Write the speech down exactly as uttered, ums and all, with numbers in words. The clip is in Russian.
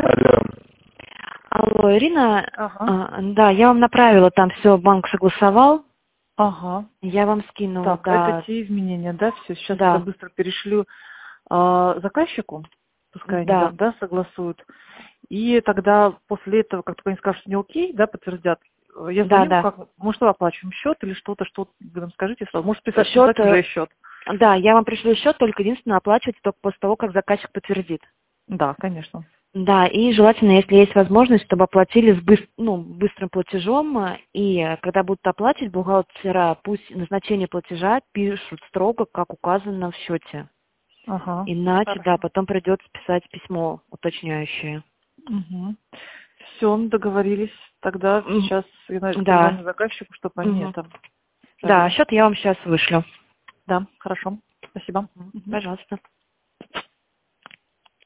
Алло. Алло, Ирина, Ага. а, да, я вам направила, там все банк согласовал, Ага. я вам скинула, Так, это да, те изменения, да, все. Сейчас это да, быстро перешлю а, заказчику, пускай они, да, да, да, согласуют. И тогда после этого, как только они скажут, что не окей, да, подтвердят, э, я да, звоню, да. как, мы что оплачиваем, счет или что-то, что вы нам скажите сразу. Может, писать, Счет, писать уже счет. да, я вам пришлю счет, только единственное оплачивать только после того, как заказчик подтвердит. Да, конечно. Да, и желательно, если есть возможность, чтобы оплатили с быс- ну, быстрым платежом, а, и э, когда будут оплачивать бухгалтера, пусть назначение платежа пишут строго, как указано в счете. Ага. Иначе, да, Хорошо. потом придется писать письмо уточняющее. Угу. Все, договорились. Тогда М, сейчас я на- Да. позвоню заказчику, чтобы они Мгм. это Да, провели. счет я вам сейчас вышлю. Да, хорошо. Спасибо. Мгм. Мгм. Пожалуйста.